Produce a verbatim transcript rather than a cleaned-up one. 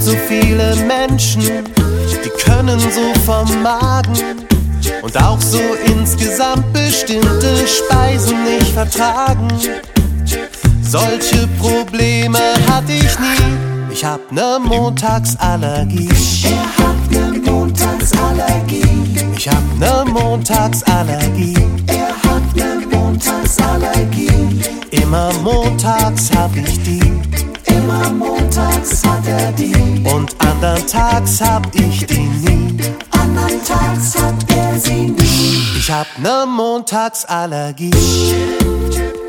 so viele Menschen, die können so vom Magen und auch so insgesamt bestimmte Speisen nicht vertragen. Solche Probleme hatte ich nie. Ich hab ne Montagsallergie. Er hat ne Montagsallergie. Ich hab ne Montagsallergie. Er hat ne Montagsallergie. Immer montags hab ich die. Immer montags hat er die. Und andern Tags hab ich die nie. Andern Tags hat er sie nie. Ich hab ne Montagsallergie.